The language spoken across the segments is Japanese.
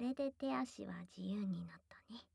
れで手足は自由になったね。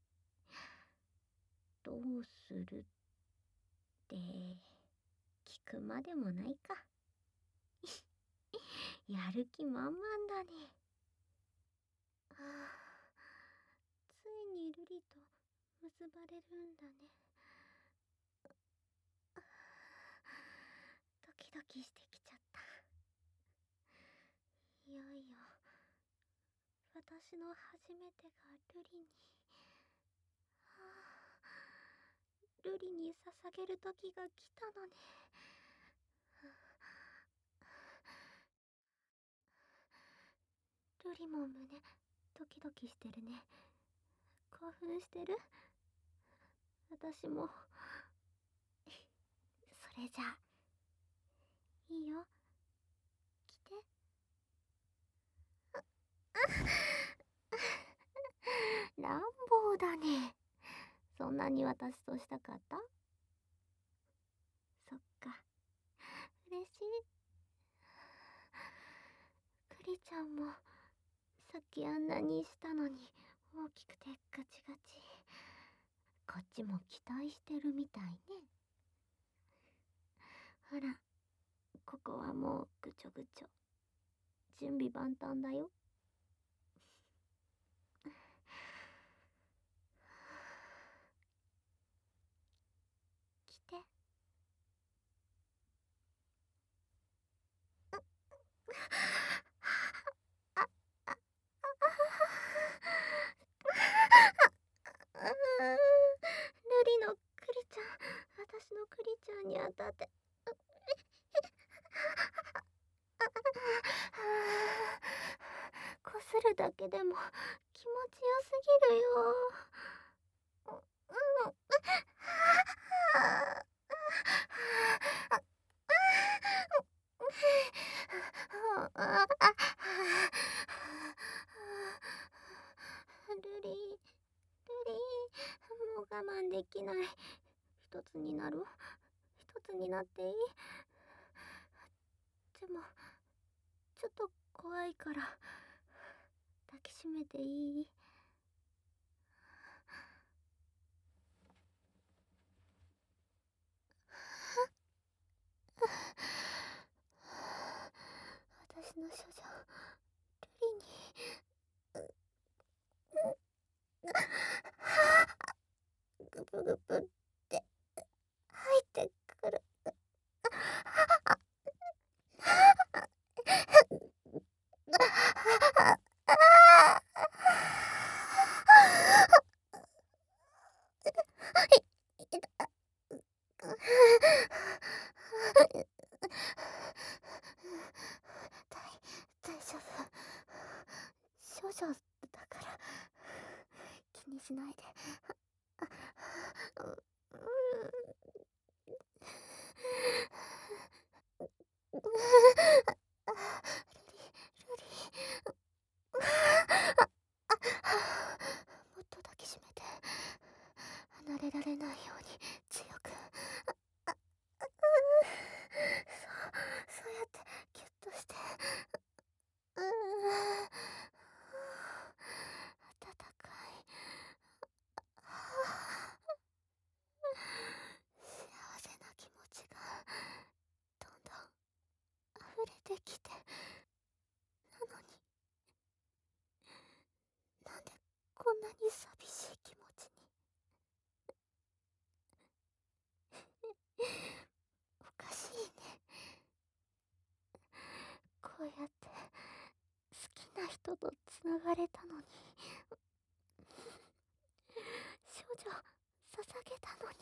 どうするって聞くまでもないか。やる気満々だね。ああ、ついにルリと結ばれるんだね。ドキドキしてきちゃった。いよいよ私の初めてがルリに、ルリに捧げる時が来たのね。ルリも胸ドキドキしてるね。興奮してる？私も。それじゃあいいよ、来て。乱暴だね。そんなに私としたかった？そっか、嬉しい。クリちゃんもさっきあんなにしたのに大きくてガチガチ。こっちも期待してるみたいね。ほら、ここはもうぐちょぐちょ。準備万端だよ。来て。あ、あ、ルリのクリちゃん、私のクリちゃんに当たって。こするだけでも気持ちよすぎるよ。うん。ルリ、ルリ、もう我慢できない。一つになる？一つになっていい？でも、ちょっと怖いから、抱きしめていい？私の処女、ルリに。グブグブって入ってくる。大丈夫。少女だから気にしないで。もっと抱きしめて。離れられないように強く。そうやってギュッとして。温かい。幸せな気持ちがどんどん溢れてきて。なのに、なんでこんなに寂しい気持ちに。おかしいね。こうやって好きな人とつながれたのに。少女捧げたのに。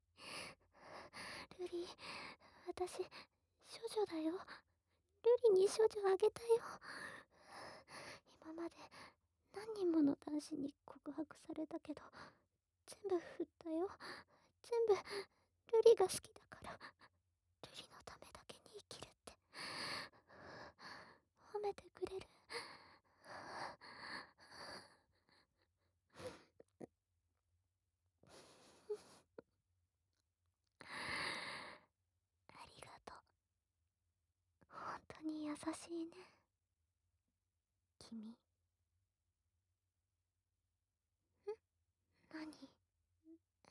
ルリ、私少女だよ。ルリに少女あげたよ。今まで何人もの男子に告白されたけど、全部振ったよ。全部ルリが好きだから、ルリのためだけに生きるって。褒めてくれる？ありがとう。本当に優しいね、君。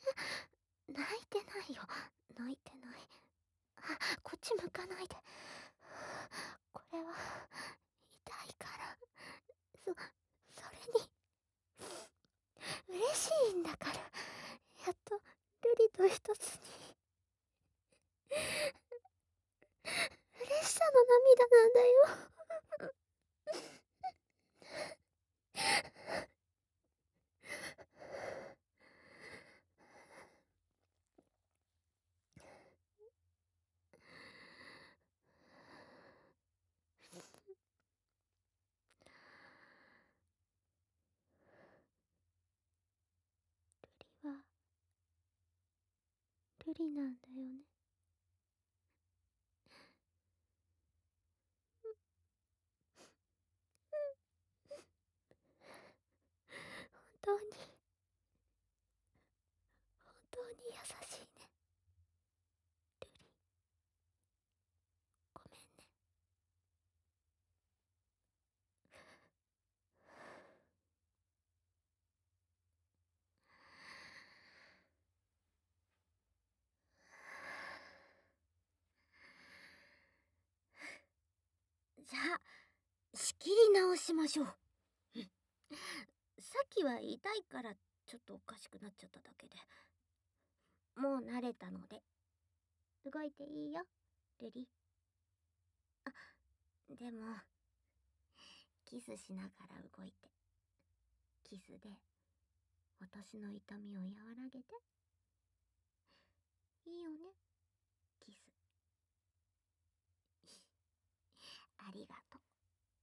泣いてないよ。泣いてない。こっち向かないで。これは痛いから。それに嬉しいんだから。やっとルリと一つに。嬉しさの涙なんだよ。はルリなんだよね。本当に本当に優しいね。ルリ、ごめんね。じゃあ仕切り直しましょう。さっきは痛いからちょっとおかしくなっちゃっただけで、もう慣れたので動いていいよ、ルリ。でもキスしながら動いて、キスで私の痛みを和らげて。いいよね、キス。ありがとう。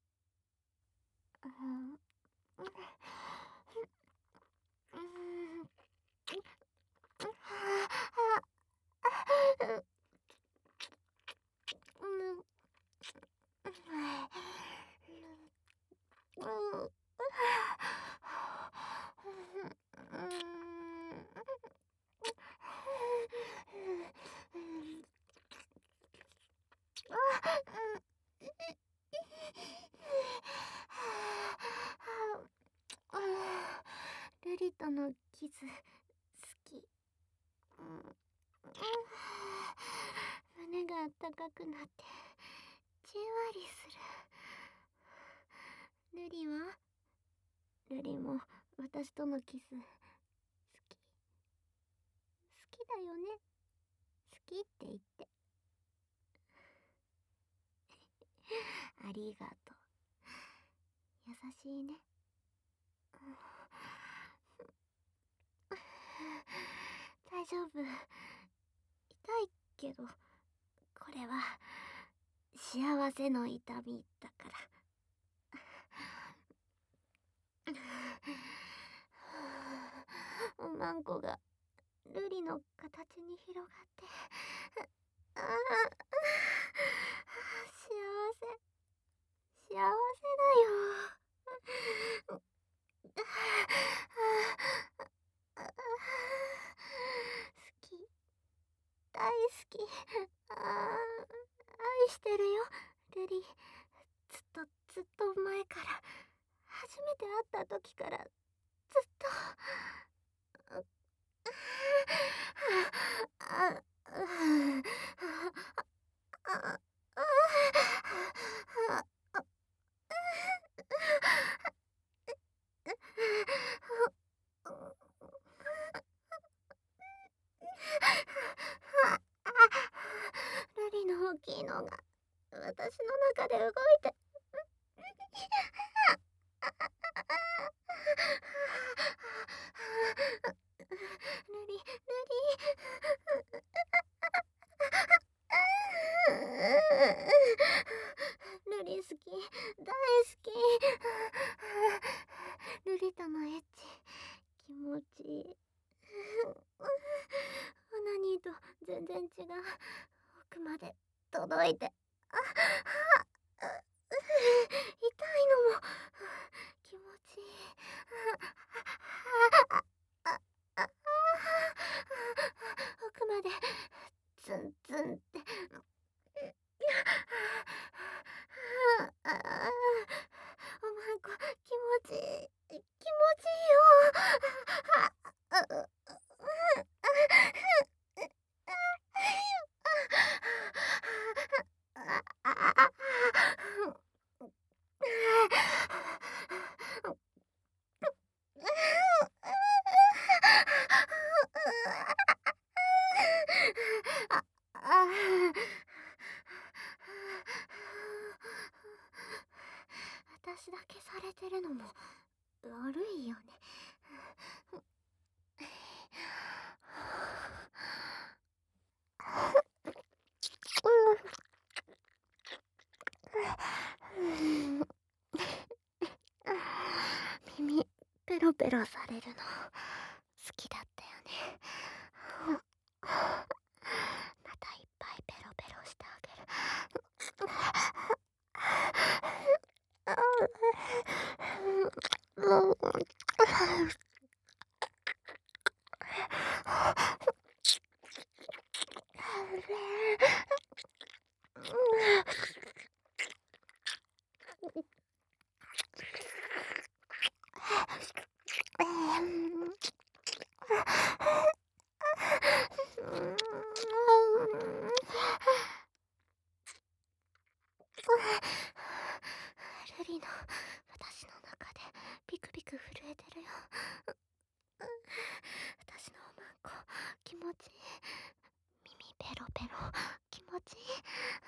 ルリとのキス好き。胸があったかくなってじんわりする。ルリは？ルリも私とのキス好きだよね。好きって言って。ありがとう。優しいね。大丈夫。痛いけど、これは幸せの痛みだから。おまんこがルリの形に広がって、幸せだよ。好き、大好き。愛してるよ、ルリ。ずっと前から、初めて会った時からずっと。ルリの大きいのが私の中で動いて。ルリルリ好き、大好き。ルリとのエッチ気持ちいい。オナニーと全然違う奥まで届いて、痛いのも気持ちいい。奥までツンツンって。おまんこ気持ちいいよ。 れるのも悪いよね。耳ペロペロされるの好きだったよね。またいっぱいペロペロしてあげる。ルリの私の中でピクピク震えてるよ。私のおまんこ気持ちいい。耳ペロペロ気持ちいい。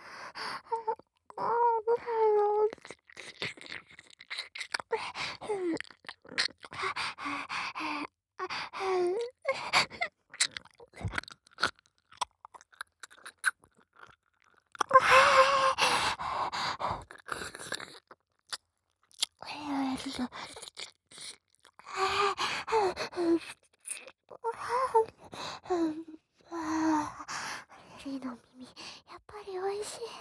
ルリの耳やっぱりおいしい。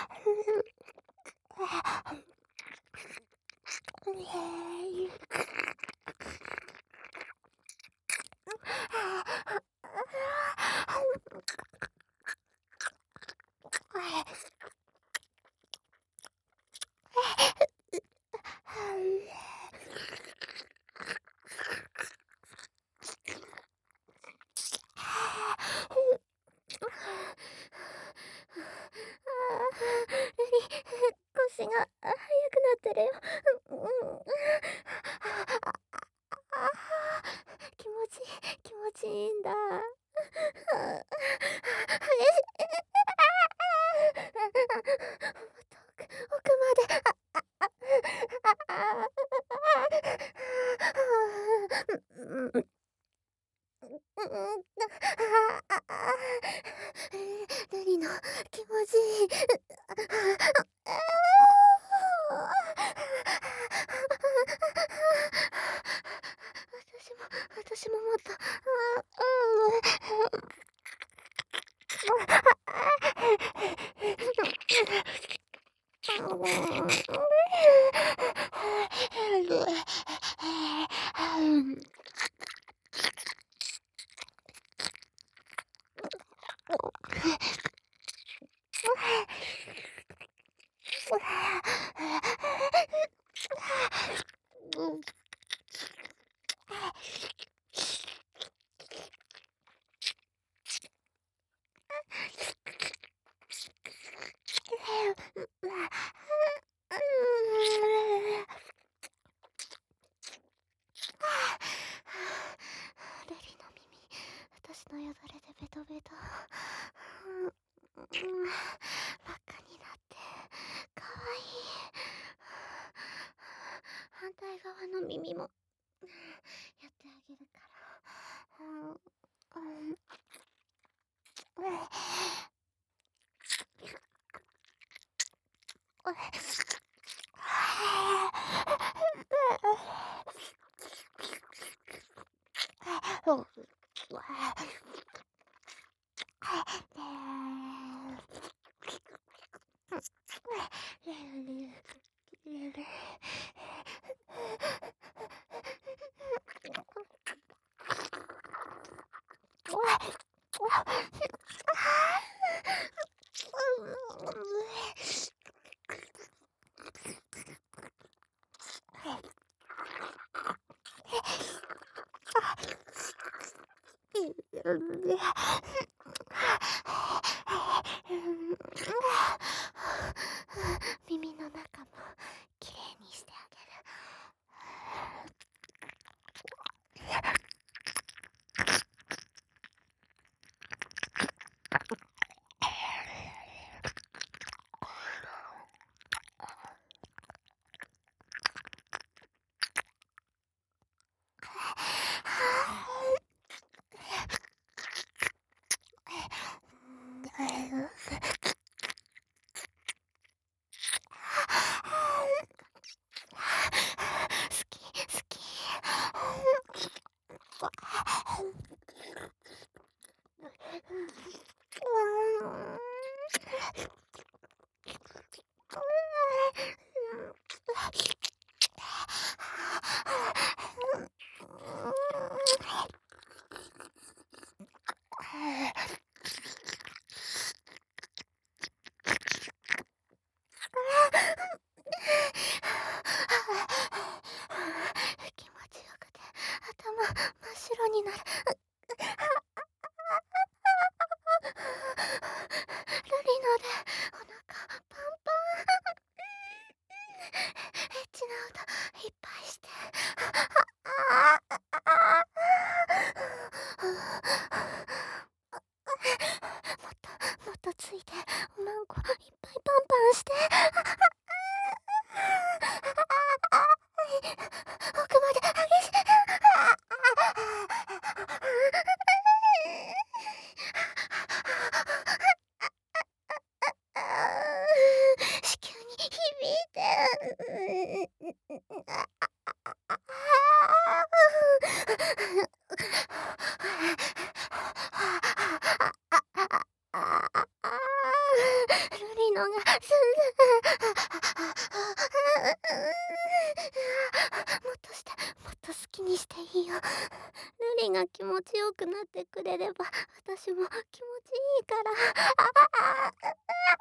ルリ、腰が速くなってるよ。気持ちいい、気持ちいいんだ。奥まで。ルリの気持ちいい。私ももっと。ルリの耳、私のよだれでベトベト。真っ赤になってかわいい。反対側の耳もやってあげるから。耳の中もきれいにしてあげる。 気持ちよくて頭真っ白になる。ルリノでお腹パンパン。エッチな音いっぱいして。もっとついて、おまんこいっぱいパンパンして。奥まで激しい。子宮に響いて。ルリノがすもっとして、もっと好きにしていいよ。ルリが気持ちよくなってくれれば私も気持ちいいから。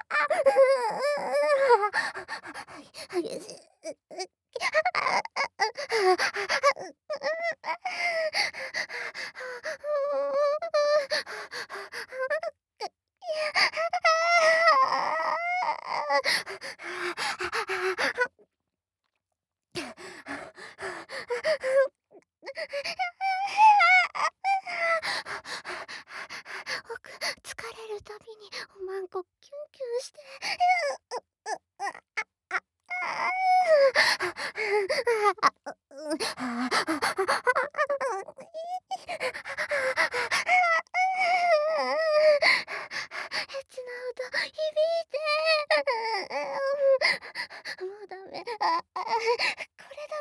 激しい。僕、疲れるたびにおまんこキュンキュンして。エッチな音響いて。もうダメ。これダ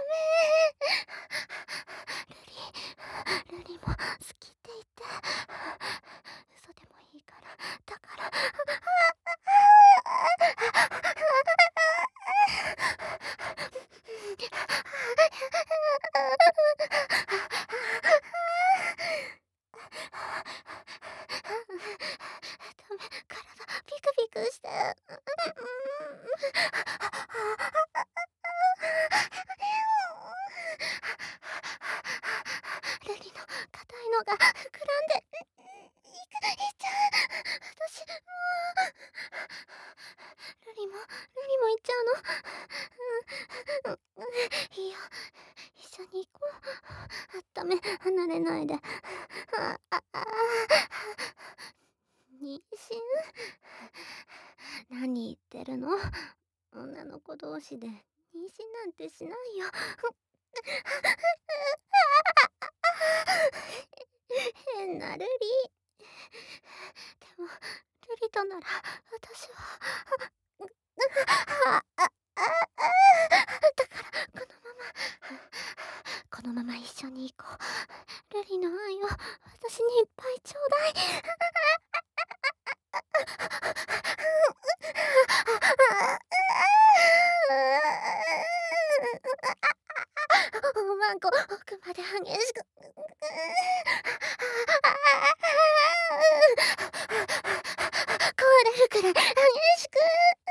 メ。ルリも好きって言って。嘘でもいいから。だから。ダメ、体ピクピクして。ルリの硬いのが膨らんでいっちゃう。私もう。ルリも行っちゃうの。いいよ、一緒に行こう。ダメ、離れないで。妊娠？何言ってるの？女の子同士で妊娠なんてしないよ。変なルリ。でも、ルリとなら私は。だからこのまま一緒に行こう。ルリの愛を私にいっぱいちょうだい。おまんこ奥まで激しく。壊れるくらい激しく。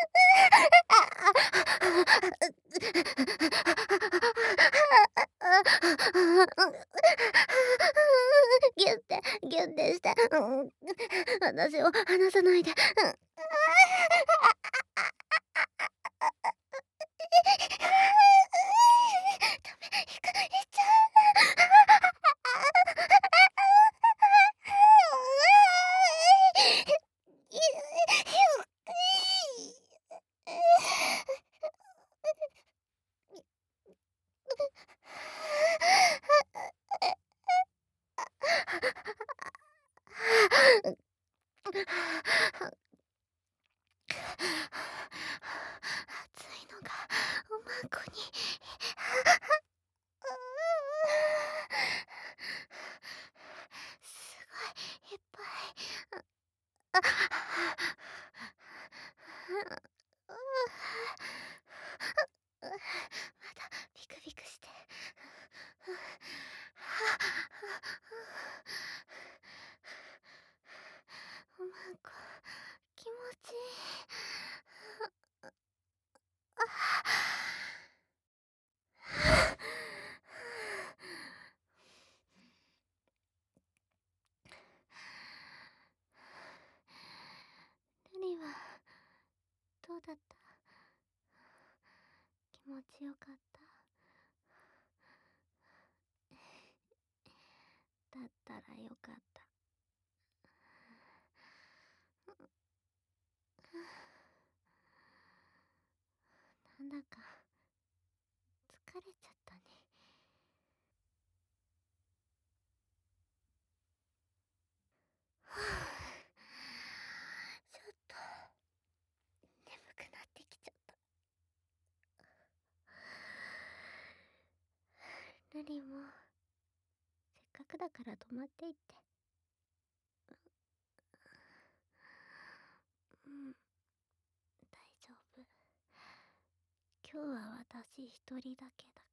ギュッてギュッてして。私を離さないで。行っちゃう。 まだビクビクして。なんか気持ちいい。ルリはどうだった？気持ちよかった？だったらよかった。なんだか疲れちゃったね。ちょっと眠くなってきちゃった。ルリもせっかくだから泊まっていって。うん、大丈夫。今日は私一人だけだ